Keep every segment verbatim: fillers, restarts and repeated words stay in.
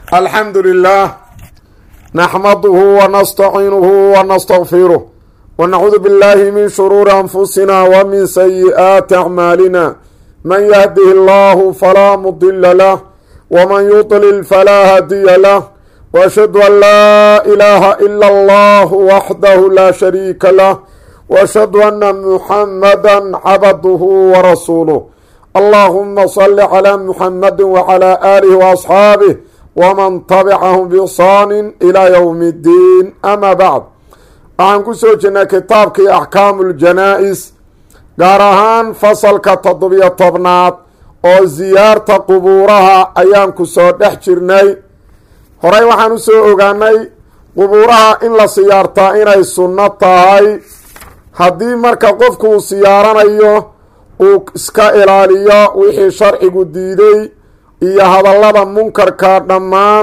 الحمد لله نحمده ونستعينه ونستغفره ونعوذ بالله من شرور أنفسنا ومن سيئات أعمالنا من يهده الله فلا مضل له ومن يضلل فلا هادي له وأشهد أن لا إله إلا الله وحده لا شريك له وأشهد أن محمدا عبده ورسوله اللهم صل على محمد وعلى آله وأصحابه ومن تبعهم بإحسان إلى يوم الدين أما بعد waxaan ku soo jirnay kitaabkii axkaamu ljanaa-is gaar ahaan fasalka toddobiyo tobnaad oo siyaarta qubuuraha ayaan ku soo dhex jirnay horey waxaan u soo ogaanay qubuuraha in la siyaartaa inay sunno tahay haddii marka qofku uu siyaaranayo uu iska ilaaliyo wixii sharcigu diiday iyo hadallada munkarka dhammaan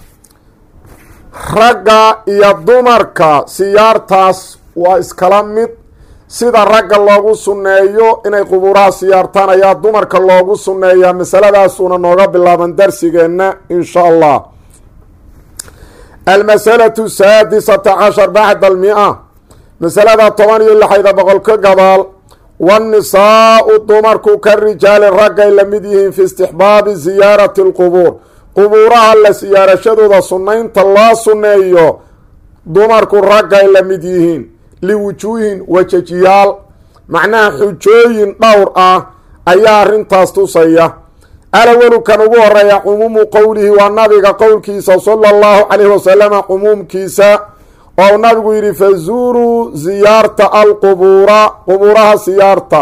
ragga iyo dumarka siyaartaas waa iskala mid sida ragga loogu sunneeyo inay qubuuraha siyaartaan ayaa dumarka loogu sunneeyaa masaladaasuuna nooga bilaaban darsigeenna insha allah almasalatu saadisata cashar bacda almia masalada toban iyo lixayda boqol ka gadaal waannisaau dumarku ka rijaali raggay la mid yihiin fi istixbaabi siyaarati alqubuur qubuuraha la siyaarashadooda sunnaynta loo sunneeyo dumarku raggay la mid yihiin liwujuuhin wajajiyaal macnaha xujooyin dhowr ah ayaa arrintaas tusaya alawalu kan ugu horeeya cumuumu qowlihi waa nabiga qowlkiisa sala allahu calayhi wasalama cumuumkiisa oo nabigu yidhi fazuuruu siyaarta alqubuura qubuuraha siyaarta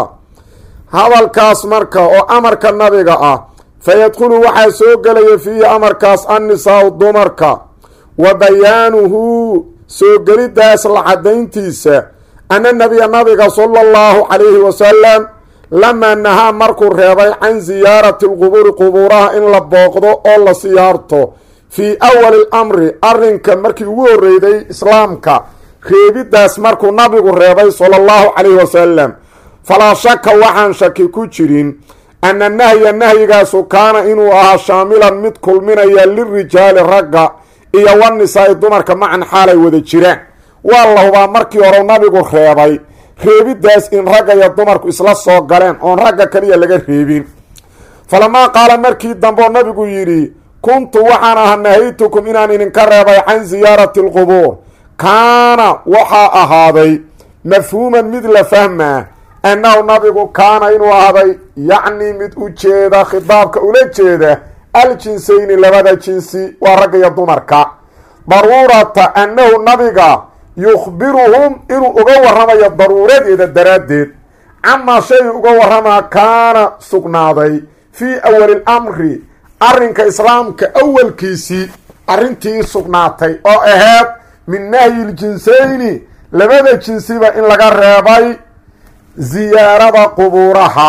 hadalkaas marka oo amarka nabiga ah fayadkhulu waxaa soo gelaya fiihi amarkaas annisaau dumarka wa bayaanuhu soo gelidaas la cadayntiisa ana nabiya nabiga sala allahu calayhi wasalam lamaa nahaa markuu reebay can siyaarati alqubuuri qubuuraha in la booqdo oo la siyaarto fii awali lamri arrinka markii ugu horreyday islaamka reebidaas markuu nabigu reebay sala allahu calayhi wasalam falaa shaka waxaan shaki ku jirin ana nahya nahyigaasu kaana inuu ahaa shaamilan mid kulminaya lirijaali ragga iyo wanisaa-i dumarka macan xaalay wada jiraan waa la hubaa markii hore nabigu reebay reebidaas in ragga iyo dumarku isla soo galeen oon ragga kaliya laga reebin falamaa qaala markii dambeoo nabigu yidhi kuntu waxaan ahaa nahaytukum inaan idinka reebay can siyaarati alqubuur kaana waxaa ahaaday mafhuuman mid la fahmaa annahu nabigu kaana inuu ahaaday yacni mid u jeeda khitaabka ula jeeda aljinsayni labada jinsi waa ragga iyo dumarka daruurata annahu nabiga yukhbiruhum inuu uga warramayo daruuradeeda daraaddeed camaa shay uga warramaa kaana sugnaaday fii awali lamri arrinka islaamka awalkiisii arrintii sugnaatay oo ahayd min nahyi ljinsayni labada jinsiba in laga reebay siyaarada qubuuraha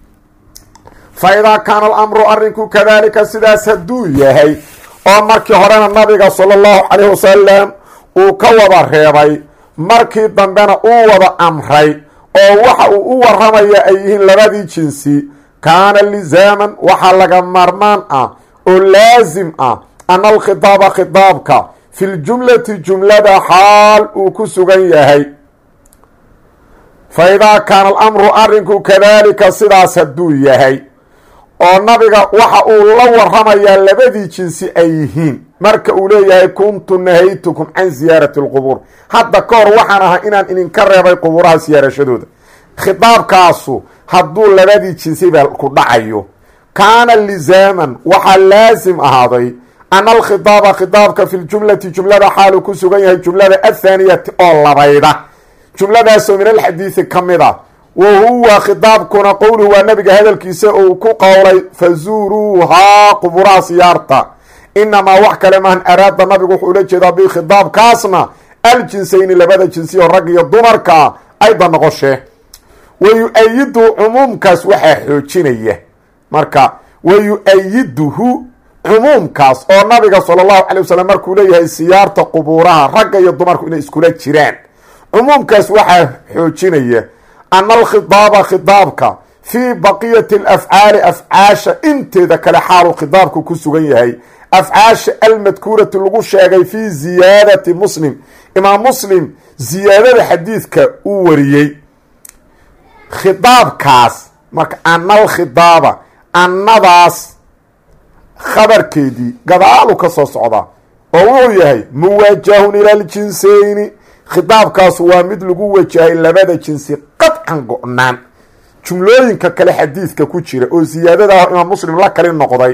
fa idaa kaana alamru arrinku kadaalika sidaas hadduu yahay oo markii horena nabiga sala allahu calayhi wasalam uu ka wada reebay markii dambena uu wada amray oo waxa uu u warramaya ay yihiin labadii jinsi kaana lisaaman waxaa laga maarmaan ah oo laasim ah ana alkhitaaba khitaabka fi ljumlati jumlada xaal uu ku sugan yahay fa idaa kaana alamru arrinku kadaalika sidaas hadduu yahay oo nabiga waxa uu la warramayaa labadii jinsi ay yihiin marka uu leeyahay kuntu nahaytukum can siyaarati alqubuur hadda ka hor waxaan ahaa inaan idinka reebay qubuuraha siyaarashadooda khitaabkaasu hadduu labadii jinsiba ku dhacayo kaana lisaaman waxaa laasim ahaaday ana alkhitaaba khitaabka fi ljumlati jumlada xaaluu ku sugan yahay jumlada athaaniyati oo labayda jumladaasoo min alxadiidi ka mid a wa huwa khitaabkuna qowluhu waa nabiga hadalkiisa uu ku qowlay fazuuruuhaa qubuuraha siyaarta inamaa wax kale mahan araada nabigu wuxuu ula jeedaa bi khitaabkaasna aljinsayni labada jinsi oo rag iyo dumarka ayda noqoshee wayu-ayidu cumuumkaas waxaa xoojinaya marka wayu-ayiduhu cumuumkaas oo nabiga sala allahu calay wasalam markuu leeyahay siyaarta qubuuraha ragga iyo dumarku inay iskula jiraan cumuumkaas waxaa xoojinaya ana alkhitaaba khitaabka fii baqiyati alafcaali afcaasha inteeda kale xaaluu khitaabku ku sugan yahay afcaasha almadkuurati lagu sheegay fii ziyaadati muslim imaam muslim ziyaadada xadiidka uu wariyey khidaabkaas marka anal khidaaba annadaas khabarkeedii gadaalu ka soo socdaa oo wuxuu yahay muwaajahun ila aljinseyni khidaabkaas waa mid lagu wajahay labada jinsi qadcan go-naan jumlooyinka kale xadiidka ku jira oo siyaadada imaam muslim la kali noqday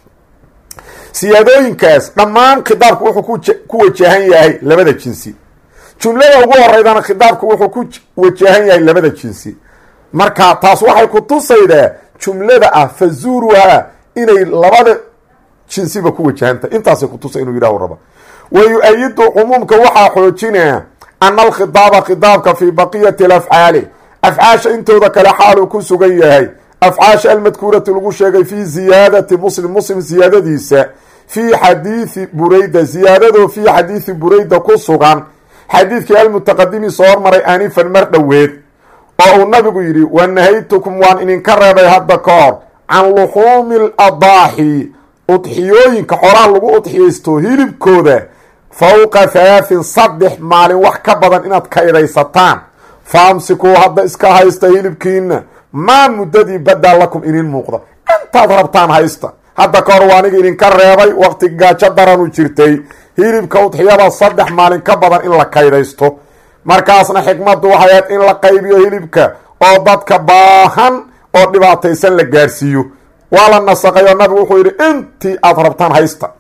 siyaadooyinkaas dhammaan khidaabku wuxuu ku wajahan yahay labada jinsi jumlada ugu horeydana khidaabku wuxuu ku wajahan yahay labada jinsi marka taas waxay ku tusaydaa jumlada ah fazuuruhaa inay labada jinsiba ku wajahantahay intaasay ku tusay inuu yidhaho raba wa yu-ayidu cumuumka waxaa xoojinaya ana alkhidaaba khidaabka fii baqiyati alafcaali afcaasha intooda kale xaaluu ku sugan yahay afcaasha almadkuurati lagu sheegay fii ziyaadati muslim muslim ziyaadadiisa fii xadiidi burayda ziyaadadoo fii xadiidi burayda ku sugan xadiidkii almutaqadimi soo hormaray aanifan mar dhoweed oo uu nabigu yidhi wanahaytukum waan idinka reebay hadda ka hor can luxuumi ladaaxi udxiyooyinka xoolaha lagu udxiyaysto hilibkooda fowqa halaahin saddex maalin wax ka badan inaad kaydaysataan faamsikuu hadda iska haysta hilibkiina maa muddadii badaa lakum inin muuqda intaad rabtaan haysta hadda ka hor waa aniga idinka reebay waqti gaajo daranu jirtay hilibka udxiyada saddex maalin ka badan in la kaydaysto markaasna xikmaddu waxay ahayd in la qaybiyo hilibka oo dadka baahan oo dhibaataysan la gaarsiiyo waa la nasaqay oo nabigu wuxuu yidhi intii aada rabtaan haysta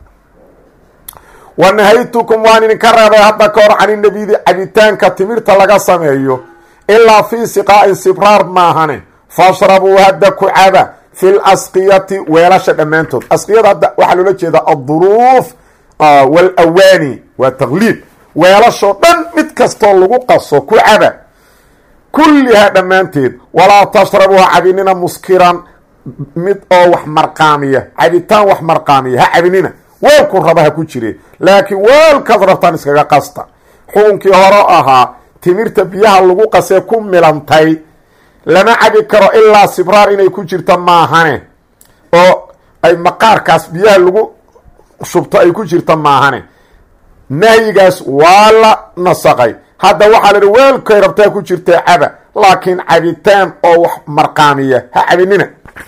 wa nahaytukum waan idinka reebay hadda ka hor caninabidi cabitaanka timirta laga sameeyo ilaa fii siqaa'in sibraar maahane fashrabuu hadda ku caba fi lasqiyati weelasha dhammaantood asqiyada hadda waxaa loola jeedaa adduruuf walawaani waa taqliib weelashoo dhan mid kastoo lagu qaso ku caba kullihaa dhammaanteed walaa tashrabuu ha cabinina muskiran mid oo wax marqaamiya cabitaan wax marqaamiya ha cabinina weelku raba ha ku jire laakiin weelkaad rabtaan iskaga qasta xukunkii hore ahaa timirta biyaha lagu qasee ku milantay lama cabi karo ilaa sibraar inay ku jirto maahane oo ay maqaarkaas biyaha lagu shubto ay ku jirto maahane nahyigaas waa la nasaqay hadda waxaa la idhi weelkay rabtaa ku jirta caba laakiin cabitaan oo wax marqaamiya ha cabinina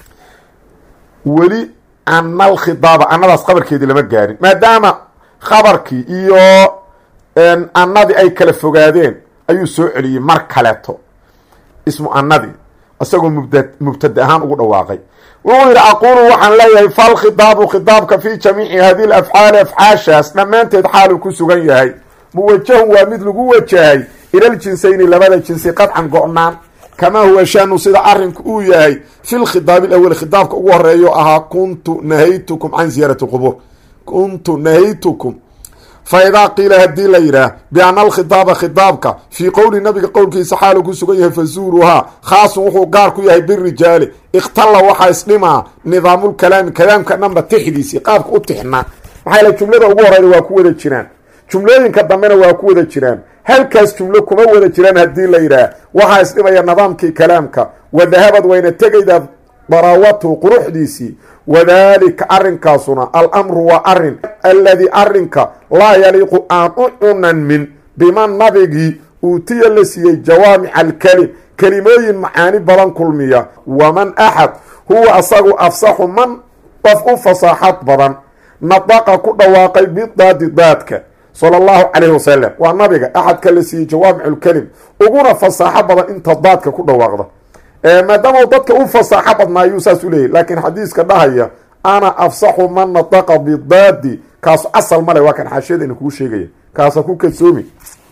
weli anal khidaaba annadaas khabarkeedii lama gaarin maadaama khabarkii iyo annadii ay kala fogaadeen ayuu soo celiyey mar kaleeto ismu annadii isagoo mubda mubtada ahaan ugu dhawaaqay wuxuu yidhi aquulu waxaan leeyahay falkhidaabu khidaabka fii jamiici hadihi lafcaali afcaashaas dhammaanteed xaaluu ku sugan yahay muwajahun waa mid lagu wajahay ilaljinsayn labada jinsi qadcan go-naan kamaa huwa shanu sida arinku uu yahay fi lkhidaabi alawali khidaabka ugu horeeyo ahaa kuntu nahaytukum can ziyaarati lqubuur kuntu nahaytukum fa idaa qiila haddii la yidhaah biana alkhidaaba khidaabka fii qowli nabiga qowlkiisa xaalu ku sugan yahay fazuuruhaa khaasun wuxuu gaar ku yahay birijaali ikhtalla waxaa isdhimaa nidaamulkalaami kalaamka dhanba tixdiisii qaabka u tixnaa maxaa yale jumlada ugu horeyda waa ku wada jiraan jumlooyinka dambena waa ku wada jiraan halkaas jumlo kuma wada jiraan haddii la yidhaah waxaa isdhimaya nidaamkii kalaamka wadahabad wayna tegaydaa daraawatu quruxdiisii wadaalika arrinkaasuna alamru waa arin alladii arrinka laa yaliiqu aan u cunanmin biman nabigii uutiya la siiyey jawaamica alkelim kelimooyin macaani badan kulmiya waman axad huwa asagu afsaxu man qof u fasaaxad badan nadaqa ku dhawaaqay bidaadi daadka sala allahu calayhi wasalam waa nabiga axadka la siiyey jawaamiculkelim uguna fasaaxo badan inta daadka ku dhawaaqda maadaama dadka u fasaaxo badnaa ayuu saas u leeyahy laakiin xadiiska dhahaya ana afsaxu man nataqa bidaadi kaasu asal male waa kan xaashiyadayna kuu sheegaya kaasa ku kadsoomi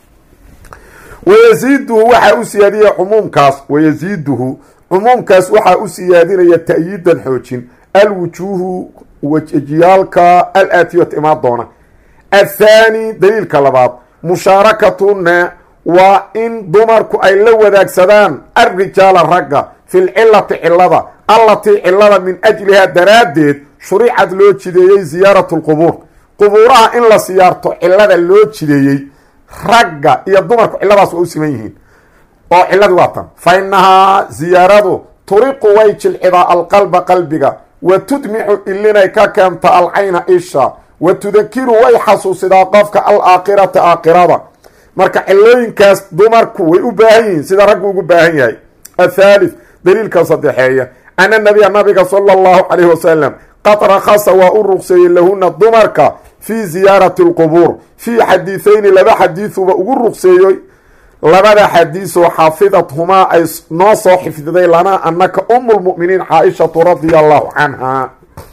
wayaziiduhu waxaa u siyaadinaya cumuumkaas wayaziiduhu cumuumkaas waxaa u siyaadinaya ta'yiidan xoojin alwujuuhu wajiyaalka alaatiyat imaan doona athaani daliilka labaad mushaarakatuna waa in dumarku ay la wadaagsadaan alrijaala ragga fi lcilati cilada allatii cilada min ajlihaa daraaddeed shuricad loo jideeyey ziyaaratu lqubuur qubuuraha in la siyaarto cilada loo jideeyey ragga iyo dumarku ciladaas waa u siman yihiin oo ciladi waa tan fa inahaa ziyaaradu turiqu way jilcidaa alqalba qalbiga wa tudmicu ilinay ka keenta alcayna isha wa tudakiru way xasuusidaa qofka alaakhirata aakhirada marka cilooyinkaas dumarku way u baahan yihiin sida raggu ugu baahan yahay athaalith daliilka saddexeeya ana nabiya nabiga sala allahu calayhi wasalam qad rakhasa waa u ruqseeyey lahuna dumarka fii ziyaarati alqubuur fii xadiidayni laba xadiiduba ugu ruqseeyoy labada xadiisoo xaafidadhumaa ay noo soo xifdiday lanaa anaka umu lmu'miniin caaishatu radia allahu canha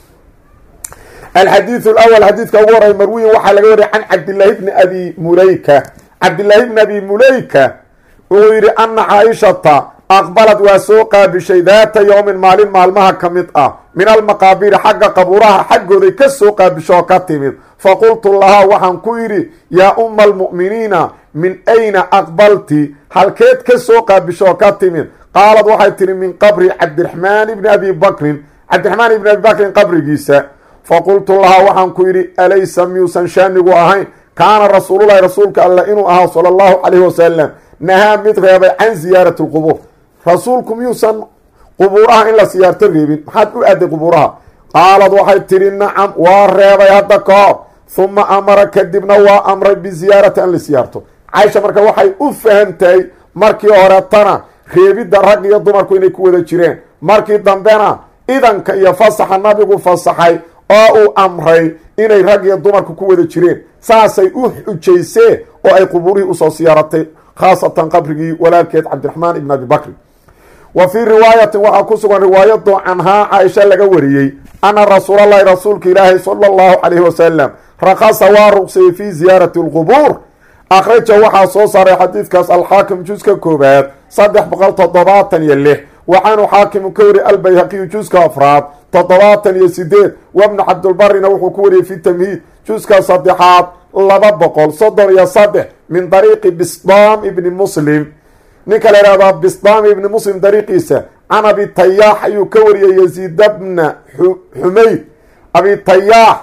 alxadiidu alawal xadiidka ugu horay marwiyin waxaa laga wariyay can cabdillaahi bni abi mulayka cabdillaahi bni abi mulayka wuxuu yidhi ana caaishata aqbalad waa soo qaabishay daata yowmin maalin maalmaha ka mid ah min almaqaabiri xagga qabuuraha xaggooday ka soo qaabisho oo ka timid faqultu lahaa waxaan ku yidhi yaa umma almu'miniina min ayna aqbalti halkeed ka soo qaabisho oo ka timid qaalad waxay tihi min qabri cabdiraxmaan ibni abi bakrin cabdiraxmaan ibni abi bakrin qabrigiisa faqultu lahaa waxaan ku yidhi alaysa miyuusan shaanigu ahayn kaana rasuululahi rasuulka alla inuu ahaa sala allahu calayhi wasalam nahaa mid reebay can ziyaarati lqubuur rasuulku miyuusan qubuuraha in la siyaarto reebin maxaad u aaday qubuuraha qaalad waxay tidhi nacam waa reebay hadda ka hor huma amara kadibna waa amray biziyaarati an la siyaarto caaisha marka waxay u fahamtahay markii horetana reebidda rag iyo dumarku inay ku wada jireen markii dambena idanka iyo fasaxa nabigu fasaxay oo uu amray inay rag iyo dumarku ku wada jireen saasay u xujaysee oo ay qubuurihii usoo siyaaratay khaasatan qabrigii walaalkeed cabdiraxmaan ibn abi bakri wa fii riwaayatin waxaa ku sugan riwaayado canhaa caaisha laga wariyey ana rasuulalahi rasuulka ilaahi sala allahu calayhi wasalam rakhasa waa ruqsayey fii ziyaarati alqubuur akhraja waxaa soo saaray xadiidkaas alxaakim juska koobaad saddex boqol toddobaatan iyo lix waxaanu xaakimu ka wariyey albayhaqiyu juska afraad toddobaatan iyo sideed wabnu cabdulbarina wuxuu ku wariyey fi tamhiid juska saddexaad laba boqol soddon iyo saddex min dariiqi bisdaam ibni muslim ninka la ihahdaa bisdaam ibni muslim dariiqiisa can abi tayaax ayuu ka wariyey yaziida bna xumayd abi tayaax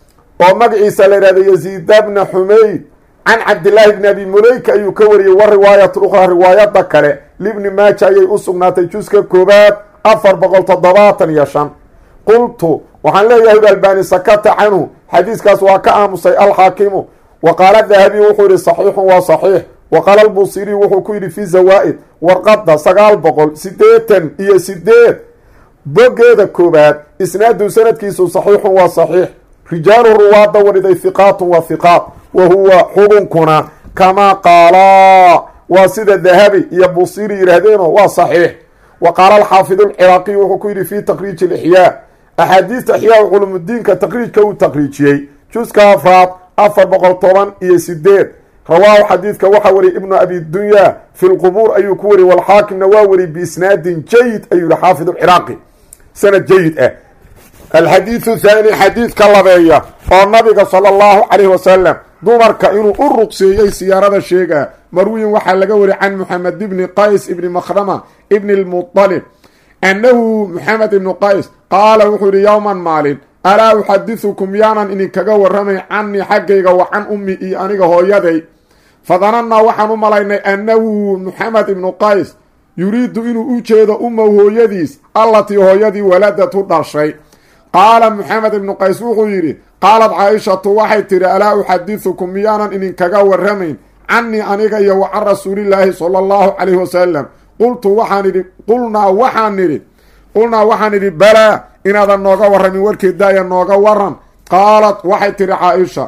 oo magaciisa la ihahda yaziida bna xumayd can cabdillaahi bni abi mulayka ayuu ka wariyey wa riwaayat ukhraa riwaayada kale libni maaja ayay u sugnaatay juska koobaad afar boqol toddobaatan iyo shan qultu waxaan leeyahay albani sakata canhu xadiiskaas waa ka aamusay alxaakimu wa qaala dahabiyu wuxuu yihi saxiixun waa saxiix wa qaala albusiriyu wuxuu ku yidhi fi zawaa'id warqadda sagaal boqol sideetan iyo sideed bogeeda koobaad isnaadu sanadkiisu saxiixun waa saxiix rijaalu ruwaada wariday hiqaatun waa hiqaat wa huwa xugunkuna kamaa qaalaa waa sida dahabi iyo busiri yidhaahdeenoo waa saxiix wa qaala alxaafidu alciraaqiyu wuxuu ku yidhi fi taqriiji alixyaa axaadiista ixyaa culumudiinka taqriijka uu taqriijiyey juska afraad afar boqol toban iyo sideed rawaahu xadiidka waxaa wariyay ibnu abi dunya fi lqubuur ayuu ku wariyey walxaakimna waa wariyey biisnaadin jayid ayuu yihi xaafid alciraaqi sanad jayid ah alxadiidu thaani xadiidka labeeya oo nabiga sala allahu calayhi wasalam dumarka inuu u ruqseeyey siyaarada sheegaa marwiyin waxaa laga wariyay can muxamed ibni qays ibni makhrama ibni lmuطalib annahu muxamed ibnu qays qaala wuxuu yihi yowman maalin alaa uxadiثukum yaanan idinkaga warramay canii xaggayga wa can ummi iyo aniga hooyaday fadanannaa waxaan u malaynay annahu muxamed ibnu qays yuriidu inuu u jeedo ummow hooyadiis allatii hooyadii waladatu dhashay qaala muxamed ibnu qays wuxuu yidhi qaalad caaishatu waxay tidhi alaa uxadiثukum miyaanan idinkaga warramayn canii aniga iyo wa can rasuulillaahi sala allahu calayhi wasalam qultu waxaan idhi qulnaa waxaan nidhi qulnaa waxaan idhi balaa inaadan nooga warramin warkeedaaya nooga waran qaalad waxay tidhi caaisha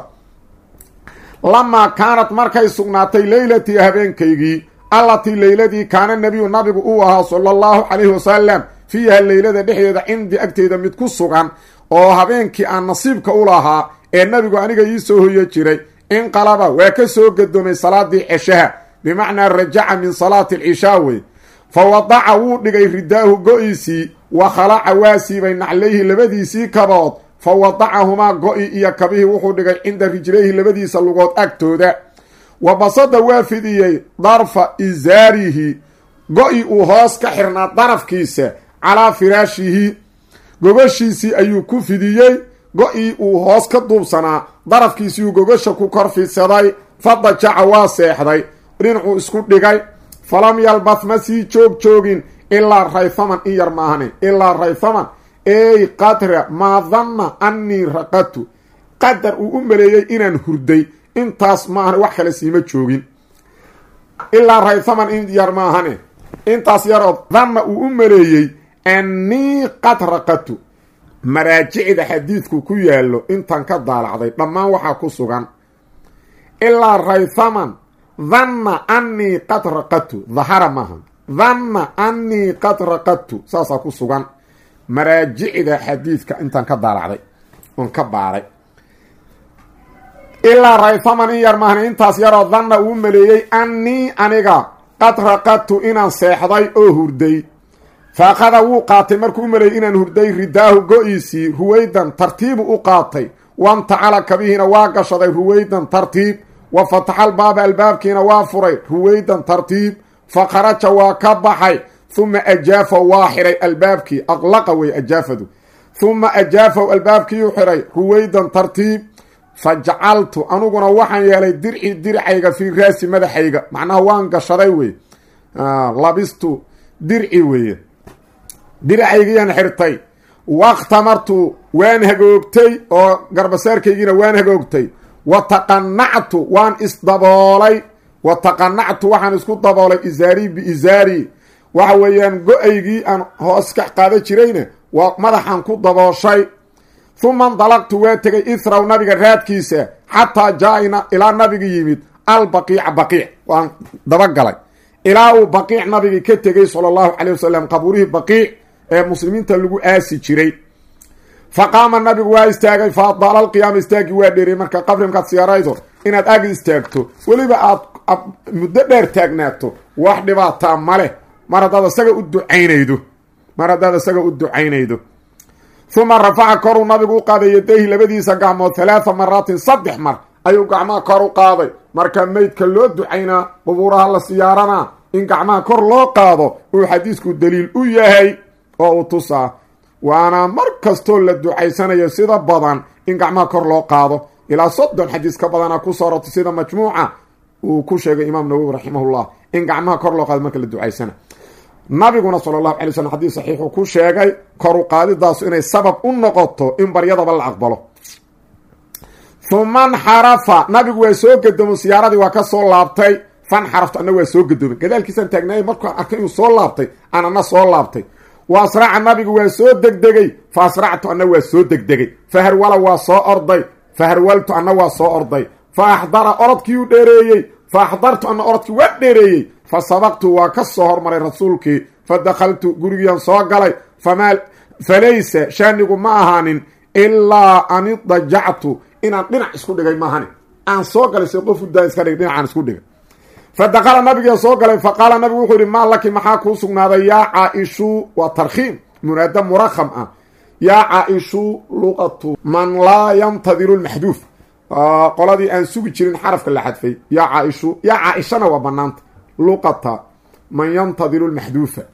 lamaa kaanad markay sugnaatay leylatii habeenkaygii allatii leyladii kaana nebiyu nabigu uu ahaa sala allahu calayhi wasalam fiiha leylada dhexdeeda cindii agteeda mid ku sugan oo habeenkii aan nasiibka u lahaa ee nabigu aniga ii soo hoyo jiray inqalaba waa ka soo gadoomay salaadii ceshaha bimacnaa rajaca min salaati alcishaa wey fa wadaca wuu dhigay ridaahu go-iisii wa khalaca waa siibay naclayhi labadiisii kabood fa wadacahumaa go-i iyo kabihii wuxuu dhigay cinda rijlayhi labadiisa lugood agtooda wa basada waa fidiyey darfa izaarihi go-i uu hoos ka xirnaa darafkiisa calaa firaashihi gogashiisii ayuu ku fidiyey go-ii uu hoos ka duubsanaa darafkiisiiuu gogasha ku kor fidsaday fadajaca waa seexday dhinacuu isku dhigay falam yalbath ma sii joog joogin ilaa rayfaman in yar maahane ilaa rayfaman ey qadra maa danna annii raqadtu qadar uu u maleeyey inaan hurday intaas maahan wax kale siima joogin ilaa raythaman in yar maahane intaas yaroo danna uu u maleeyey annii qad raqadtu maraajicda xadiidku ku yaallo intaan ka daalacday dhammaan waxaa ku sugan ilaa raythaman danna annii qad raqadtu dahara maaha danna annii qad raqadtu saasaa ku sugan maraajicda xadiidka intaan ka daalacday oon ka baaray ilaa raythaman in yar maahan intaas yaroo danna uu maleeyey annii aniga qad raqadtu inaan seexday oo hurday fa akhada wuu qaatay markuu u maleeyey inaan hurday ridaahu go-iisii ruwaydan tartiibu u qaatay wantacala kabihiina waa gashaday ruwaydan tartiib wa fataxal baaba albaabkiina waa furay ruwaydan tartiib fa kharaja waa ka baxay huma ajaafa waa xiray albaabkii aqlaqa wey ajaafadu huma ajaafaw albaabkii u xiray ruwaydan tartiib fa jacaltu aniguna waxaan yeelay dirci dircayga fii raasi madaxayga macnaha waan gashaday wey labistu dirci weeye dircaygiyaan xirtay wakhtamartu waan hagoogtay oo garbasaarkaygiina waan hagoogtay wa taqanactu waan isdaboolay wa taqanactu waxaan isku daboolay isaarii biisaarii waxa weeyaan go-aygii aan hoos ka qaada jirayna waa madaxaan ku dabooshay huma indalaqtu waa tegay ithraw nabiga raadkiisa xataa jaa-ina ilaa nabiga yimid albaqiica baqiic waan dabagalay ilaa uu baqiic nabigii ka tegay sala allahu calay wasalam qabuurihii baqiic ee muslimiinta lagu aasi jiray fa qaama nabigu waa istaagay fa adala alqiyaama istaagii waa dheeray marka qabri markaad siyaaraydo inaad agi istaagto weliba aad muddo dheer taagnaato wax dhibaataa maleh mar haddaad isaga u ducaynaydo mar haddaad isaga u ducaynaydo huma rafaca koruu nabigu u qaaday yadayhi labadiisa gacmood halaatha maraatin saddex mar ayuu gacmaha kor u qaaday marka meydka loo ducaynaa qubuuraha la siyaaranaa in gacmaha kor loo qaado uu xadiisku daliil u yahay oo u tusaa waana mar kastoo la ducaysanayo sida badan in gacmaha kor loo qaado ilaa soddon xadiis ka badana kusoo rortay sida majmuuca uu ku sheegay imaam nawowi raximahullah in gacmaha kor loo qaado marka la ducaysana nabiguna sala allahu alay slam xadiis saxiixuu ku sheegay kor u qaadidaasu inay sabab u noqoto in baryadaba la aqbalo uma nxarafa nabigu waa soo gadoomo siyaaradii waa ka soo laabtay fanxaraftu anna waa soo gadoomay gadaalkiisaan taagnaayay markaan arkay inuu soo laabtay aan anna soo laabtay wa asraca nabigu waa soo degdegay fa asractu anna waa soo degdegay faharwala waa soo orday faharwaltu anna waa soo orday fa axdara orodkii u dheereeyey fa axdartu anna orodkii waa dheereeyey fa sabaqtu waa ka soo hormaray rasuulkii fa dakhaltu gurigiian soo galay famaa falaysa shaanigu ma ahaanin ilaa an idajactu inaan dhinac isku dhigay maahani aan soo galay se qof udaa iska dhig dhinacaan isku dhigay fa dakala nabigia soo galay fa qaala nabigu wuxuu yihi maa laki maxaa kuu sugnaaday yaa caa-ishu waa tarkhiim munaada murakham ah yaa caa-ishu luqatu man laa yantadiru lmaxduuf qoladii aan sugi jirin xarafka la xadfay yaa caa-ishu yaa caa-ishana waa banaanta luqata man yantadiru lmaxduufa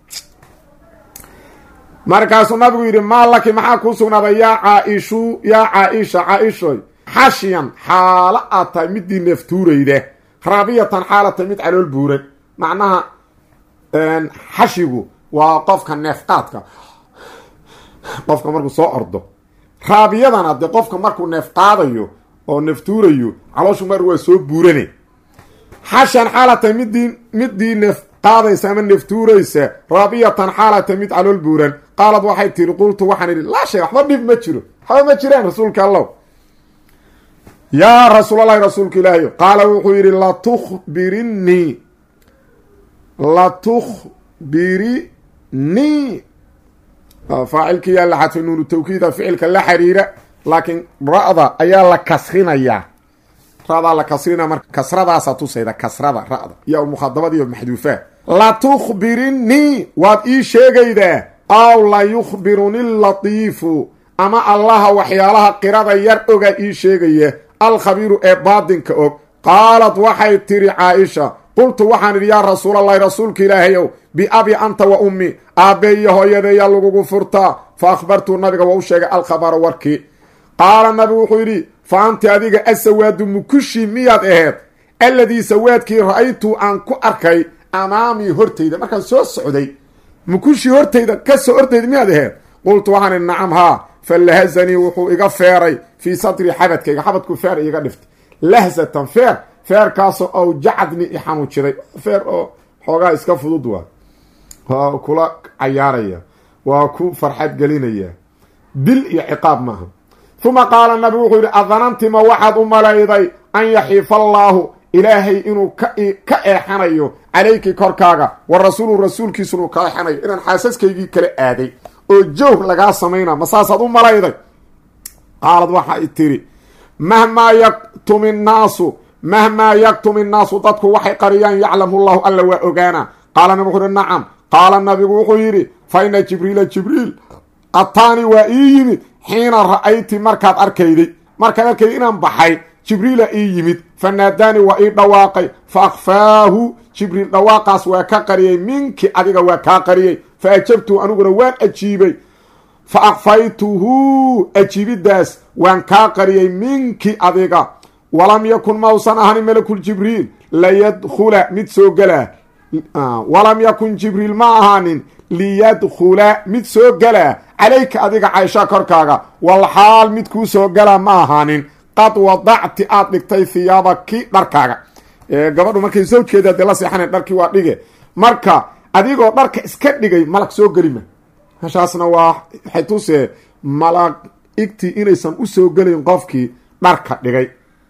markaasuu nabigu yidhi maa laki maxaa kuu sugnaaday yaa caa-ishu yaa caa-isha caa-ishoy xashiyan xaalo aad tahay midii neeftuurayda raabiyatan xaala tahay mid calool buuran macnaha xashigu waa qofka neefqaadka qofka markuu soo ordo raabiyadana dee qofka markuu neef qaadayo oo neeftuurayo calooshu mar waa soo buurane xashan xaala tahay midii midii neef qaadaysa ama neeftuuraysa raabiyatan xaala tahay mid calool buuran qaalad waxay tiri qultu waxaan idhi laa shay waxba dhib ma jiro waxba ma jiraan rasuulka allow yaa rasuulalahi rasuulka ilaahay qaala wuxuu yidhi latukhbirinii latukhbirinii faacilkii yaa la xadfay nuunu tawkiida ficilka la xiriira laakiin ra-da ayaa la kasrinayaa ra-daa la kasrina marka kasradaasa tusayda kasrada ra-da iyo mukhadabadiiyo maxduufaha latukhbirinii waad ii sheegaydaa aw la yukhbiruni latiifu ama allaha waxyaalaha qirada yar ogaa ii sheegaya alkhabiiru ee baadinka og qaalad waxay tiri caa-isha qultu waxaan idhi yaa rasuulallahi rasuulka ilaahayow biabi anta wa ummi aabbe iyo hooyadeeyaa lagugu furtaa fa akhbartuu nabiga waa u sheegay alkhabara warkii qaala nabigu wuxuu yidhi fa anti adiga asawaadu mukushi miyaad aheed alladii sawaadkii ra-aytu aan ku arkay amaamii hortayda markaan soo socday mukushii hortayda ka soo ordayda miyaad aheed qultu waxaan idhi nacam haa falahazanii wuxuu iga feeray fii sadri xabadkayga xabadku feer iga dhiftay lahzatan feer feerkaasoo awjacadni i xanuujiday feer oo xoogaa iska fudud waa waa kula cayaaraya waa ku farxad gelinaya dil iyo ciqaab maaha uma qaala nabigu wuxuu yidhi adanantima waxaad u malayday an yaxiifa allaahu ilaahay inuu ka ka eexanayo calayki korkaaga wa rasuulu rasuulkiisu inuu ka eexanayo inaan xaasaskaygii kala aaday oo jawr lagaa samayna ma saasaad u malayday qaalad waxa i tiri mahmaa yaktum innaasu mahmaa yaktum innaasu dadku waxay qariyaan yaclamu llahu alla waa ogaana qaala nabigu wuxu uhi nacam qaala nabigu wuxuu yidhi fa ina jibriila jibriil ataani waa ii yimid xiina ra'ayti markaad arkayday markaad arkayday inaan baxay jibriila ii yimid fa naadaani waa ii dhawaaqay fa akfaahu jibriil dhawaaqaas waa ka qariyey minki adiga waa kaa qariyey fa ajabtuhu aniguna waan ajiibay fa akfaytuhu ajiibidaas waan kaa qariyey minki adiga walam yakun mausan ahanin malakul jibriil layadkhula mid soo gelaa walam yakun jibriil ma ahaanin liyadkhula mid soo galaa calayka adiga caysha korkaaga walxaal mid kuu soo galaa ma ahaanin qad wadacti aad dhigtay hiyaabaki dharkaaga gabadhu markay sawjkeeda dee la seexana dharkii waa dhige marka adigoo dharka iska dhigay malag soo gelima hashaasna waa waxay tusee malag igtii inaysan u soo gelayn qofkii dharka dhigay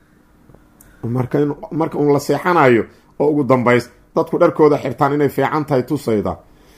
marka marka un la seexanayo oo ugu dambays dadku dharkooda xirtaan inay fiican tahay tusayda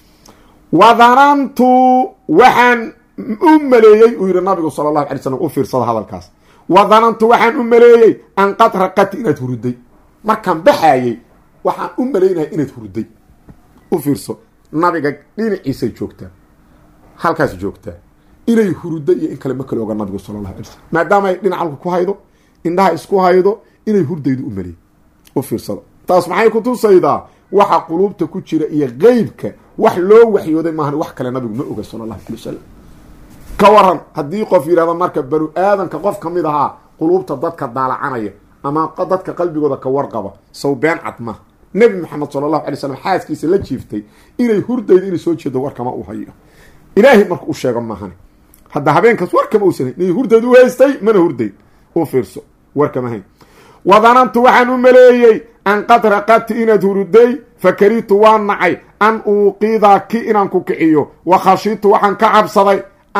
wadanantu waxaan u maleeyey uu yidhi nabigu sala allahu alay slam u fiirsada hadalkaas wadanantu waxaan u maleeyey an qad raqati inaad huruday markaan baxaayey waxaan u maleynaya inaad huruday u fiirso nabiga dhinaciisay joogtaa halkaas joogtaa inay huruday iyo in kale ma kale oga nabigu sala allahu alay slam maadaama ay dhinacalku ku haydo indhaha isku haydo inay hurdaydu u maleeyey u fiirsada taas maxay ku tusaydaa waxa quluubta ku jira iyo qeybka wax loo waxyooday maahan wax kale nabigu ma oga sala allahu alay wasalam ka waran haddii qof yidhahdo marka banu aadanka qof ka mid ahaa quluubta dadka daalacanaya ama dadka qalbigooda ka warqaba saw been cad ma nebi maxamed sala allahu alay slam xaaskiisa la jiiftay inay hurdaydo inay soo jeedo warkama u hayo ilaahay marka u sheego maahane hadda habeenkaas warkama uusan hayn inay hurdayd u haystay mana hurdayd u fiirso warkama hayn wadanantu waxaan u maleeyey an qad raqadti inaad huruday fakaritu waan nacay an uuqidaki inaan ku kiciyo wa khashitu waxaan ka cabsaday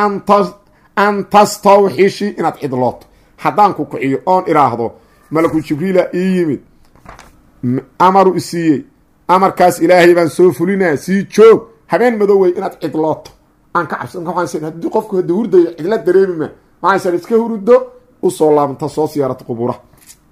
an tastawxishi inaad cidlooto haddaan ku kiciyo oon idhaahdo malaku jibriila ii yimid amaru isiiyey amarkaas ilaahay baan soo fulinaa sii joog habeen madowey inaad cidlooto aan ka cabsa haddii qofku hada hurdayo cidla dareemima maxaysan iska hurudo usoo laabanta soo siyaarata qubuuraha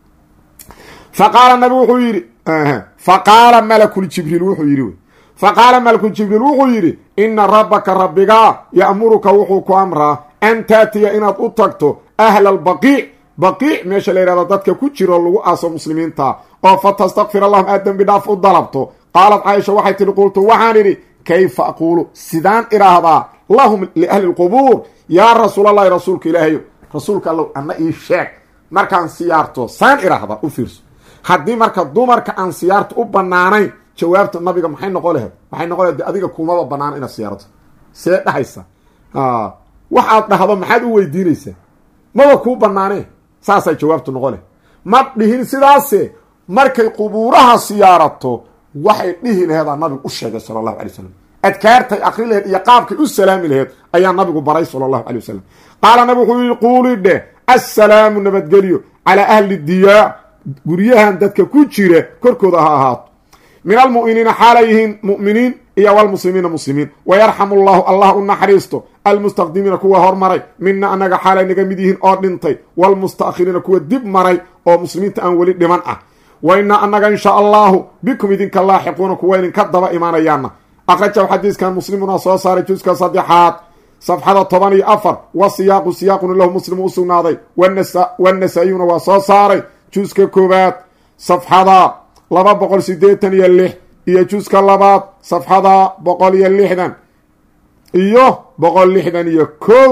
faqaala nabigu wuxuu yidhi faqaala malakuljibriil wuxuu yidhi faqaala malakuljibriil wuxuu yidhi ina rabbaka rabbigaa ya'muruka wuxuu ku amraa an taatiya inaad u tagto ahla albaqiic baqiic meesha la yidhahdo dadka ku jiro lagu aaso muslimiinta oo fa tastakfir allahum aad dembi dhaaf u dalabto qaalad caaisha waxay tihi qultu waxaan idhi kayfa aquulu sidaan idhaahdaa lahum liahli lqubuur yaa rasuulallahi rasuulka ilaahayo rasuulka allow ana ii sheeg markaan siyaarto saan idhaahdaa u fiirso haddii marka dumarka aan siyaarto u banaanayn jawaabta nabiga maxay noqon laheyd waxay noqon lahed adiga kumaba banaano inaad siyaarto see dhahaysa waxaad dhahdo maxaad u weydiinaysaa maba kuu banaanee saasay jawaabtu noqon leh ma dhihin sidaase markay qubuuraha siyaarato waxay dhihi laheedaa nabigu u sheegay sala allahu alay wasalam adkaartay akri laheed iyo qaabkay u salaami laheed ayaa nabigu baray sala allahu alay wasalam qaala nabigu wuxuu yihi quuli dheh assalaamu nabadgelyo calaa ahli diyaa guryahan dadka ku jira korkooda ha ahaato min almu'miniina xaalay yihiin mu'miniin iyo walmuslimiina muslimiin wayarxamu llahu allah u naxariisto almustaqdimiina kuwa hormaray mina annaga xaalay naga mid yihiin oo dhintay walmustakhiriina kuwa dib maray oo muslimiinta aan weli dhiman ah wa inaa annaga insha allahu bikum idinka laaxiquuna kuwa idinka daba imaanayaana akhrajahu xadiiskan muslimuna soo saaray juska saddexaad safxada toban iyo afar wa siyaaqu siyaaquna lahu muslim u sugnaaday wanasa-iyuna waa soo saaray juska koobaad safxada laba boqol sideetan iyo lix iyo juska labaad safxada boqol iyo lixdan iyo boqol lixdan iyo kow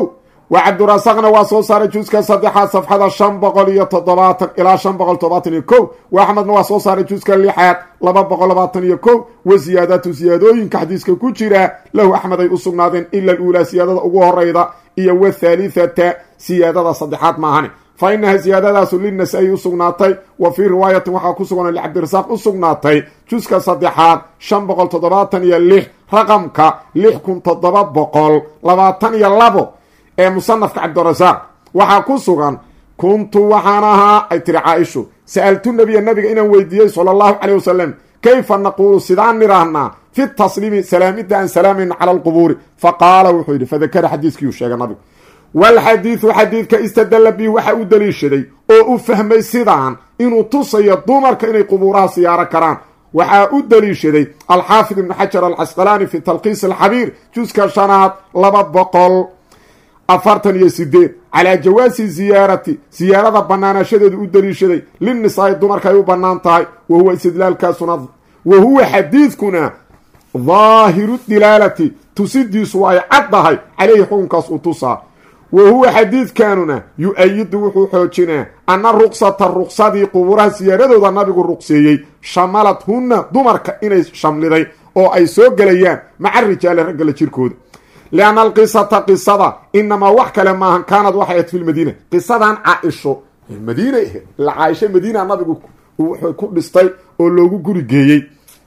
wa cabdurasaaqna waa soo saaray juska saddexaad safxada shan boqol iyo toddobaatan ilaa shan boqol todobaatan iyo ko wa axmedna waa soo saaray juska lixaad laba boqol labaatan iyo ko wa siyaadatu siyaadooyinka xadiiska ku jira lahu axmed ay u sugnaadeen ila aluulaa siyaadada ugu horeyda iyo wathaalithata siyaadada saddexaad maahani fa inaha siyaadadaasu linasa-i u sugnaatay wa fii riwaayatin waxaa ku sugan licabdirasaaq u sugnaatay juska saddexaad shan boqol toddobaatan iyo lix raqamka lix kun toddoba boqol labaatan iyo labo ee musanafka cabdirasaaq waxaa ku sugan kuntu waxaan ahaa ay tiri caaishu sa'altu nabiya nabiga inaan weydiiyey sala allahu caleyh wasalam kayfa naquulu sidaan nidhaahnaa fi tasliimi salaamidda aan salaamayno cala alqubuuri fa qaala wuxuu yidhi fadakara xadiiskiiuu sheegay nabigu walxadiidu xadiidka istadalla bihi waxa u daliishaday oo u fahmay sidaan inuu tusayo dumarka inay qubuuraha siyaaro karaan waxaa u daliishaday alxaafid ibnu xajar alcasqalaani fi talkiis alxabiir juska shanaad laba boqol afartan iyo sideed calaa jawaasi ziyaarati siyaarada banaanashadeedu u daliishaday linnisaai dumarka ay u bannaan tahay wa huwa istidlaalkaasuna wa huwa xadiidkuna daahiru dilaalati tusidiisu ay caddahay caleyhi xukunkaas u tusaa wa huwa xadiidkanuna yu-ayidu wuxuu xoojinaa anna ruqsata ruqsadii qubuuraha siyaaradooda nabigu ruqseeyey shamalad hunna dumarka inay shamliday oo ay soo gelayaan maca rijaali raggala jirkooda lianna alqisata qisada inamaa wax kale maahan kaanad waxay ahayd fi lmadiina qisadan caaisho madiina ahayd la caaisho madiina nabigu wuxuu ku dhistay oo loogu guri geeyey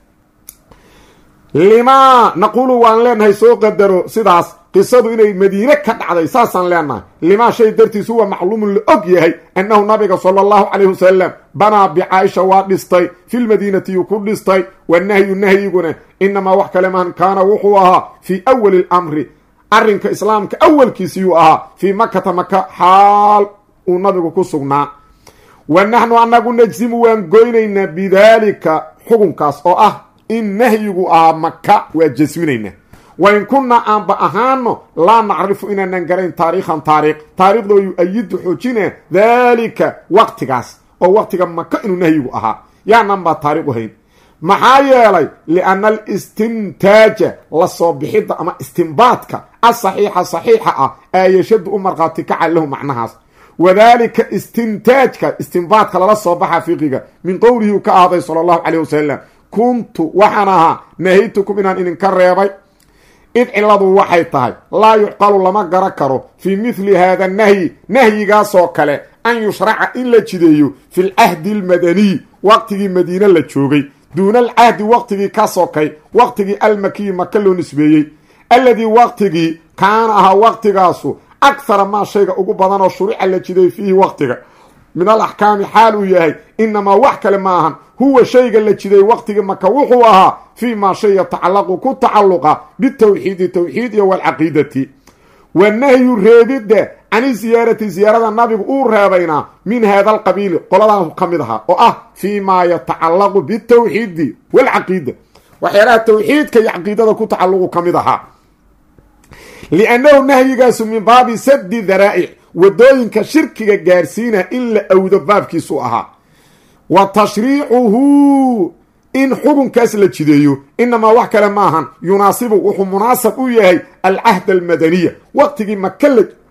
limaa naquulu waan leenahay soo qadaro sidaas qisadu inay madiine ka dhacday saasaan leenahay limaa shay dartiis huwa macluumun la og yahay annahu nabiga sala allahu calayhi wasalam banaa bicaaisha waa dhistay filmadiinati yuu ku dhistay wanahyu nahyiguna inamaa wax kale mahan kaana wuxuu ahaa fii awali lamri arrinka islaamka awalkiisiyuu ahaa fii makata maka xaal uu nabigu ku sugnaa wa naxnu anagu najsimu waan goynaynaa bidaalika xukunkaas oo ah in nahyigu ahaa maka waa jasminaynaa wain kunnaa aanba ahaano laa nacrifu inaanan garayn taariikhan taariikh taariikhdoo yu-ayidu xoojina daalika waqtigaas oo waqtiga maka inuu nahyigu ahaa yaanan baa taariikh u hayn maxaa yeelay lianna alistimtaaja la soo bixidda ama istimbaadka asaxiixa saxiixa ah aayashadu u markhaati kaca lahu macnahaas wadaalika istimtaajka istimbaadka lala soo baxa fiqiga min qowlihi uu ka ahday sala allahu caleyh wasalam kuntu waxaan ahaa nahaytukum inaan idinka reebay id ciladu waxay tahay laa yucqalu lama gara karo fii mithli haada nahyi nahyigaasoo kale an yushraca in la jideeyo fi lcahdi almadaniy waqtigii madiine la joogay duuna alcahdi waqtigii ka sokay waqtigii almakiyi maka loo nisbeeyey alladii waqtigii kaana ahaa waqtigaasu akhara maa shayga ugu badan oo shurica la jideey fiihi waqtiga min alaxkaami xaal uu yahay inamaa wax kale ma ahan huwa shayga la jiday waqtigii maka wuxuu ahaa fii maa shay yatacallaqu ku tacalluqa bitawxiidi tawxiid iyo walcaqiidati wa nahyu reebidda cani ziyaarati ziyaarada nabigu uu reebaynaa min haada alqabiili qoladan ka mid ahaa oo ah fii maa yatacallaqu bitawxiidi walcaqiida waxyaalaha tawxiidka iyo caqiidada ku tacalluqu ka mid ahaa liannahu nahyigaasu min baabi saddi daraa'ic wadooyinka shirkiga gaarsiina in la awdo baabkiisu ahaa wa tashriicuhu in xukunkaas la jideeyo inamaa wax kale maahan yunaasibu wuxuu munaasab u yahay alcahd almadaniya waqtigii maka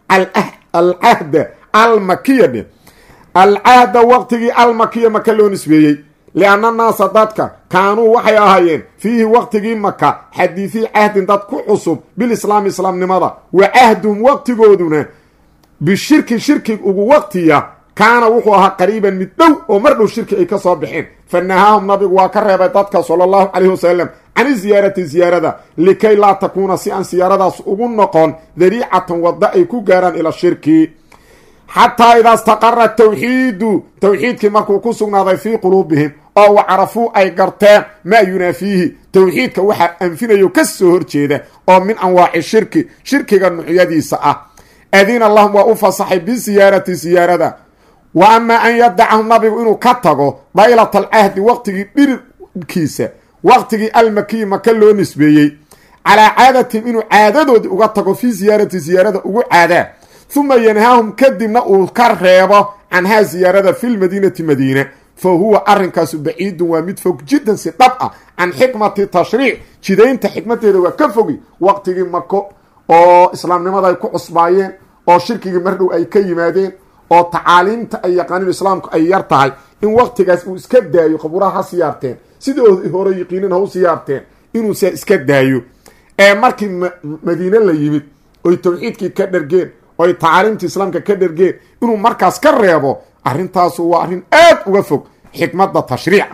alcahda almakiya dhe alcahda waqtigii almakiya maka loo nisbeeyey lianna naasa dadka kaanuu waxay ahaayeen fiihi waqtigii maka xadiisii cahdin dad ku cusub bilislaami islaamnimada wa cahdum waqtigooduna bishirki shirkig ugu waqtiya kaana wuxuu ahaa qariiban mid dhow oo mar dhow shirki ay ka soo baxeen fa nahaahum nabigu waa ka reebay dadka sala allahu calayhi wasalam cani ziyaarati ziyaarada likay laa takuuna si aan siyaaradaas ugu noqon dariicatan wadda ay ku gaaraan ila shirki xataa idaa istaqara tawxiidu tawxiidkii markuu ku sugnaaday fii quluubihim oo wa carafuu ay garteen maa yunaafiihi tawxiidka waxaa anfinayo ka soo horjeeda oo min anwaaci shirki shirkiga nucyadiisa ah adina lahum waa u fasaxay bisiyaarati siyaarada wa amaa an yadacahum nabigu inuu ka tago daylata alcahdi waqtigii dhirirkiisa waqtigii almakiyi maka loo nisbeeyey calaa caadatihim inuu caadadoodii uga tago fii siyaarati siyaarada ugu caadaa uma yanhaahum kadibna uu ka reebo canhaa siyaarada fi lmadiinati madiina fa huwa arrinkaasu baciidun waa mid fog jiddan si dhab ah can xikmati tashriic jidaynta xikmadeeda waa ka fogi waqtigii mako oo islaamnimada ay ku cusbaayeen oo shirkigii mardhow ay ka yimaadeen oo tacaaliimta ay yaqaaniin islaamku ay yar tahay in waqtigaas uu iska daayo qabuuraha ha siyaarteen sidii hore yiqiinin ha u siyaarteen inuusa iska daayo ee markii madiine la yimid oy tawxiidkii ka dhergeen oy tacaaliimta islaamka ka dhergeen inuu markaas ka reebo arrintaasu waa arrin aad uga fog xikmadda tashriica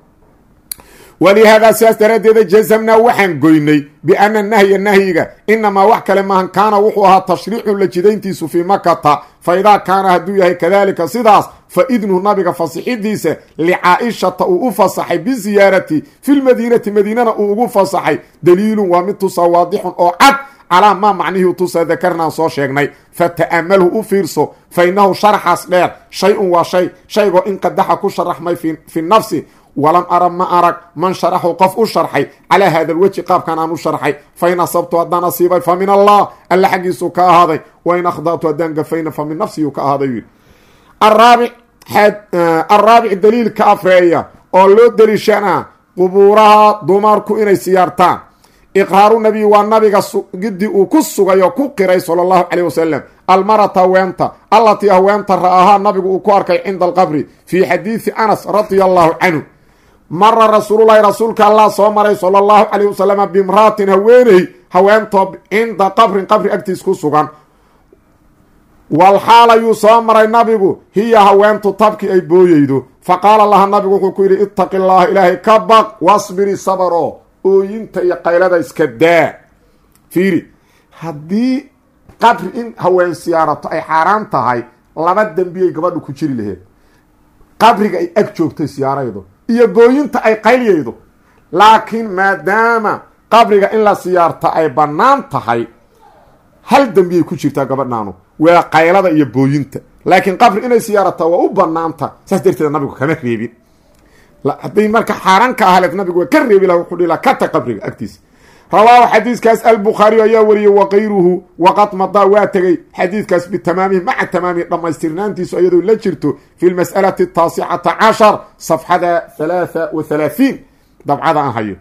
walihaadaa sidaas daraaddeeda jazamnaa waxaan goynay biana nahya nahyiga inamaa wax kale maahan kaana wuxuu ahaa tashriicu la jidayntiisu fii makata fa idaa kaana hadduu yahay kadaalika sidaas fa idnuhu nabiga fasixidiisa licaa'ishata uu u fasaxay biziyaarati filmadiinati madiinana uu ugu fasaxay daliilun waa mid tusaa waadixun oo cad calaa maa macnihii tusaa dakarnaan soo sheegnay fata'amalhu u fiirso fa innahu sharaxaas dheer shay-un waa shay shaygoo in qadaxa ku sharaxmay fi nafsi walam ara ma arag man sharaxu qof u sharxay calaa haada alwejhi qaabkan aan u sharxay fain asabtu haddaan asiibay fa min allah alla xaggiisuu ka ahaaday wain akhda'tu haddaan gafayna fa min nafsiyuu ka ahaaday yidhi araabic araabic daliilka afreeya oo loo deliishanaa qubuuraha dumarku inay siyaartaan iqraaru nabiy waa nabiga sugidii uu ku sugay oo ku qiray sala allahu caleyh wasalam almarata haweenta allatii haweenta ra'ahaa nabigu uu ku arkay cinda alqabri fii xadiidi anas radia allahu canhu mara rasuululahi rasuulka allah soo maray sala allahu calayh wasalam bimraatin haweeney haweentoo cinda qabrin qabri agtiis ku sugan walxaal ayuu soo maray nabigu hiya haweentu tabki ay booyeydo fa qaala laha nabigu wuxuu ku yidhi ittaqi llaha ilaahay ka baq wasbiri sabro ooyinta iyo qaylada iska daa fiiri haddii qabri in haween siyaarato ay xaaraan tahay laba dembiyay gabadhu ku jiri laheed qabriga ay ag joogtay siyaaraydo iyo booyinta ay qayliyaydo laakiin maadaama qabriga in la siyaarta ay bannaan tahay hal dembiyay ku jirtaa gabadhaanu waa qaylada iyo booyinta laakiin qabri inay siyaarata waa u banaanta saas darteed nabigu kama reebin hadday marka xaaraan ka ahaleed nabigu waa ka reebi laha wuxuu dhihi laha kata qabriga agtiisa rawaahu xadiiskaas albukhaariy ayaa wariyey wakayruhu waqad madaa waa tegey xadiidkaas bitamaamihi maca tamaamihi dhammaystirnaantiisu iyadoo la jirto fi lmas'alati ataasicata cashar safxada halaatha wa halaahiin dabcada aan hayo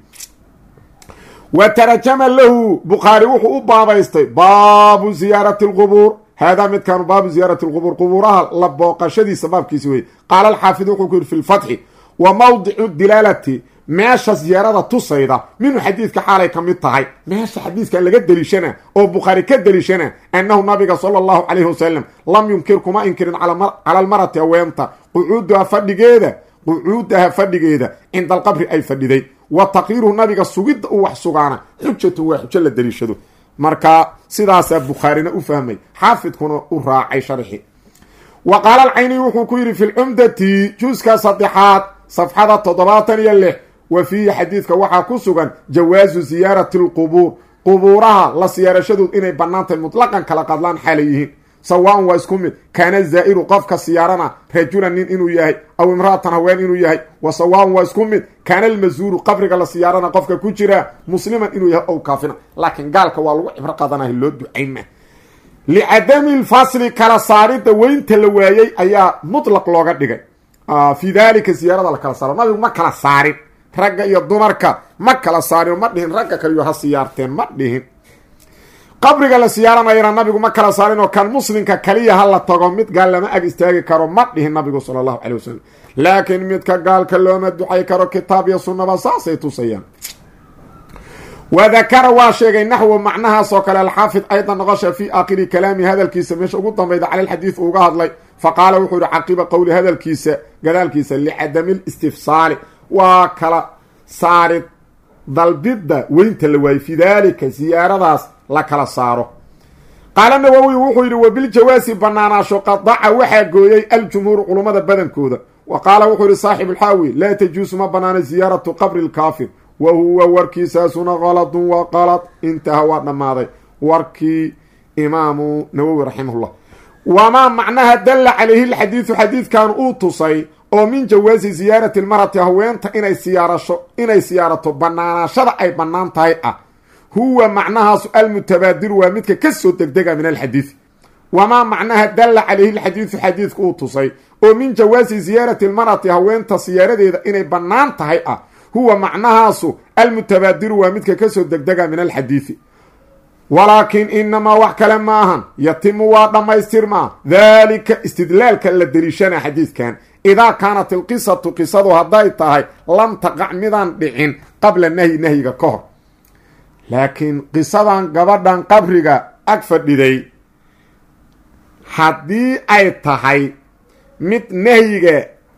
wa tarajama lahu bukhaari wuxuu u baabaystay baabu ziyaarati lqubuur haadaa midkaanu baabu ziyaarati lqubuur qubuuraha la booqashadiisa baabkiisi weye qaala alxaafid wuxuu ku yidhi fi lfatxi wa mawdicu dilaalati meesha ziyaarada tusayda minhu xadiidka xaalay ka mid tahay meesha xadiidkan laga deliishana oo bukhaari ka deliishana annahu nabiga sala allahu calayhi wasalam lam yunkir kuma inkirin cala almarati haweenta qucuudaha fadhigeeda qucuudaha fadhigeeda cinda alqabri ay fadhiday wa taqriiruhu nabiga sugidda uu wax sugaana xujatun waa xujo la deliishado marka sidaasaa bukhaarina u fahmay xaafidkuna u raacay sharxi wa qaala alcayni wuxuu ku yidhi fi lcumdati juuska saddexaad safxada toddobaatan iyo lix wa fiihi xadiidka waxaa ku sugan jawaasu ziyaarati lqubuur qubuuraha la siyaarashadood inay bannaantahay mutlaqan kala qadlaan xaalay yihiin sawaan waa isku mid kaana zaa'iru qofka siyaarana rajulan nin inuu yahay aw imra'atan haween inuu yahay wa sawaan waa isku mid kaana almasuuru qabriga la siyaarana qofka ku jira musliman inuu yahay ow kaafina laakiin gaalka waa lagu cibro qadanahay loo ducayma licadami lfasli kala saaridda weynta la waayey ayaa mutlaq looga dhigay fii daalika siyaarada la kala saaro nabigu ma kala saarin ragga iyo dumarka ma kala saarin ma dhihin ragga kaliyo ha siyaarteen ma dhihin qabriga la siyaaranayana nabigu ma kala saarin oo kan muslimka kaliya ha la tago mid gaal lama ag istaagi karo ma dhihin nabigu sala allahu calay wasalam laakiin midka gaalka looma ducay karo kitaab iyo sunnaba saasay tusayaan wadakara waa sheegay naxwo macnahaas oo kale alxaafid aydan noqosha fii aakhiri kalaami hadalkiisa meesha ugu dambayda cala lxadiid uga hadlay faqaala wuxuu yihi caqiba qowli hadalkiisa gadaalkiisa licadami listifsaali waa kala saarid dalbidda weynta la waayey fi daalika siyaaradaas la kala saaro qaala nawowi wuxuu yidhi wabiljawaasi banaanaasho qadaca waxaa gooyey aljumhuuru culummada badankooda wa qaala wuxuu yihi saaxib alxaawi laa tajuusu ma banaana ziyaaratu qabri lkaafir wa huwa warkiisaasuna qaladun waa qalad intaha waa dhammaaday warkii imaamu nawowi raximahullah wamaa macnaha dalla calayhi lxadiidu xadiidkan uu tusay oo min jawaasi ziyaarati lmarati haweenta inay siyaarasho inay siyaarato banaanaashada ay bannaan tahay ah huwa macnahaasu almutabaadiru waa midka ka soo degdega min alxadiidi wamaa macnaha dalla calayhi lxadiidu xadiidka uu tusay oo min jawaasi ziyaarati lmarati haweenta siyaaradeeda inay bannaan tahay ah huwa macnahaasu almutabaadiru waa midka kasoo degdega min alxadiidi walaakin inamaa wax kale maahan yatimu waa dhammaystirmaa daalika istidlaalka la deliishana xadiidkan idaa kaanat ilqisatu qisadu hadday tahay lam taqac midaan dhicin qabla nahyi nahyiga ka hor laakiin qisadan gabadhan qabriga ag fadhiday haddii ay tahay mid nahyiga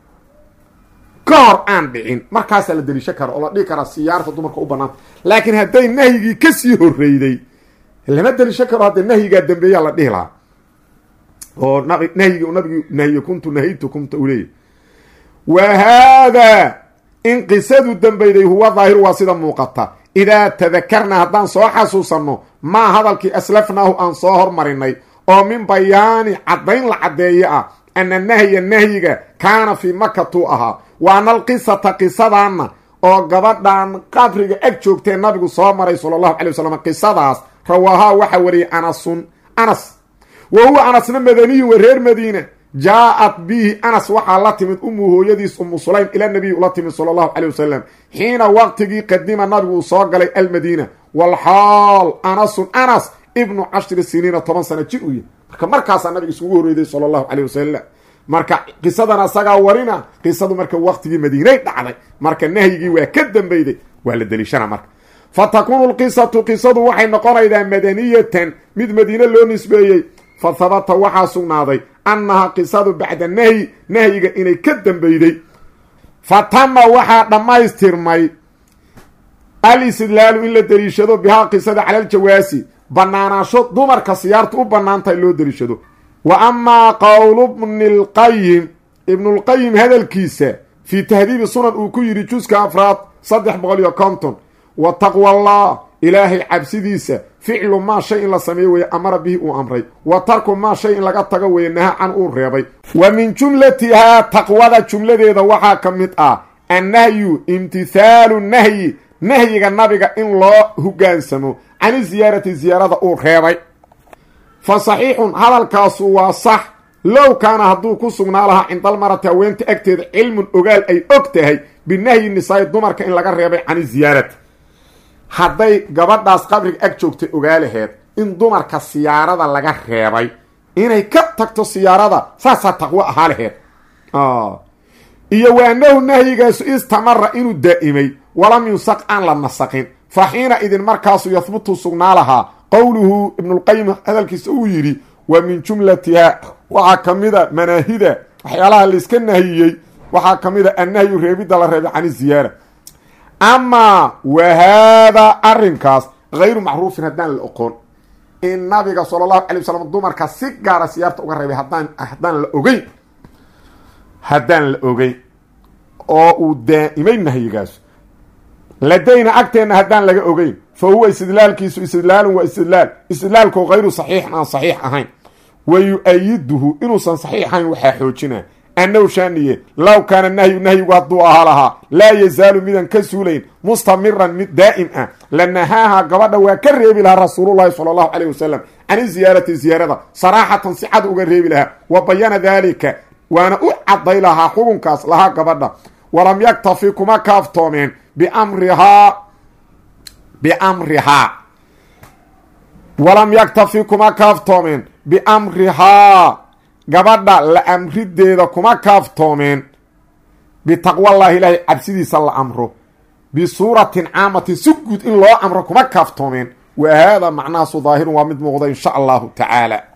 ka hor aan dhicin markaasaa la deliisho kara oo la dhihi karaa siyaarta dumarka u banaanta laakiin hadday nahyigii kasii horreyday lama deliisho karo haddee nahyigaa dambeeyaa la dhihi lahaa oo nahyigi nabigi nahye kuntu nahaytukumta u leeyahy wa haadaa in qisadu dambeyday huwa daahiru waa sida muuqata idaa tadakarna haddaan soo xasuusanno maa hadalkii aslafnaahu aan soo hormarinay oo min bayaani caddayn la caddeeye ah ana nahya nahyiga kaana fii makatuu ahaa wa ana alqisata qisadaanna oo gabadhan qabriga ag joogtee nabigu soo maray sala allahu calay wasalam qisadaas rawaahaa waxaa wariyay anasun anas wa huwa anasna madaniyun wa reer madiina jaa-at bihi anas waxaa la timid umu hooyadiis umu sulaym ila nabiy ula timid sala allahu calay wasalam xiina waqtigii qadima nabigu uu soo galay almadiina walxaal anasun anas ibnu cashri siniina toban sano jir u yahy marka markaasaa nabiga isugu horeyday sala allahu calay wasalam marka qisadan asagaa warina qisadu marka waqtigii madiinay dhacday marka nahyigii waa ka dambeyday waa la deliishana marka fa takuunu lqisatu qisadu waxay noqonaydaa madaniyatan mid madiine loo nisbeeyey fa habata waxaa sugnaaday annahaa qisadu bacda nahyi nahyiga inay ka dambeyday fa tama waxaa dhammaystirmay al-istidlaalu in la deliishado bihaa qisada cala aljawaasi banaanaasho dumarka siyaarta u banaantahay loo deliishado wa amaa qowlu bni lqayim ibnulqayim hadalkiisa fii tahdiibi sunan uu ku yidhi juska afraad saddex boqol iyo konton wa taqwa allah ilaahay cabsidiisa ficlu maa shay in la sameeyo weeye amara bihi uu amray wa tarku maa shay in laga tago weeye naha can uu reebay wa min jumlatihaa taqwada jumladeeda waxaa ka mid ah annahyu imtithaalu nahyi nahyiga nabiga in loo hogaansamo cani ziyaarati ziyaarada uu reebay fa saxiixun hadalkaasu waa sax low kaana hadduu ku sugnaa lahaa cindalmarati haweenta agteeda cilmun ogaal ay og tahay binahyi nisaai dumarka in laga reebay cani ziyaarati hadday gabadhaas qabriga ag joogtay ogaalaheed in dumarka siyaarada laga reebay inay ka tagto siyaarada saasaa taqwo ahaa laheed iyo waanahu nahyigaasu istamara inuu daa'imay walam yunsaq aan la nasaqin fa xiina idin markaasu yahbutu sugnaa lahaa qowluhu ibnulqayim hadalkiisa uu yidhi wa min jumlatiha waxaa ka mida manaahida waxyaalaha layska nahiyey waxaa ka mid a annahyu reebidda la reebay can ziyaara amaa wa haadaa arrinkaas hayru macruufin haddaan la oqon in nabiga sala allahu calay wasalam dumarka si gaara siyaarta uga reebay haddaan haddaan la ogeyn haddaan la ogeyn oo uu daa'imay nahyigaas ladayna agteenna haddaan laga ogeyn fa huwa istidlaalkiisu istidlaalun waa istidlaal istidlaalkoo hayru saxiixin aan saxiix ahayn wa yu-ayiduhu inuusan saxiix ahayn waxaa xoojinaa annahu shaaniye low kaana nahyu nahyigu hadduu ahaa lahaa laa yazaalu midaan ka suulayn mustamiran mid daa'im ah la nahaaha gabadha waa ka reebi lahaa rasuulullahi sala allahu calayh wasalam can ziyaarati ziyaarada saraaxatan si cad uga reebi lahaa wa bayana daalika waana u cadday lahaa xukunkaas lahaa gabadha walam yaktafi kuma kaaftoomeen biamrihaa biamrihaa walam yaktafi kuma kaaftoomeen biamrihaa gabadha la amrideeda kuma kaaftoomeen bitaqwallahi ilaahay cabsidiisa la amro bisuuratin caamatin si guud in loo amro kuma kaaftoomeen wa haadaa macnahaasu daahirun waa mid muuqda insha allahu tacaala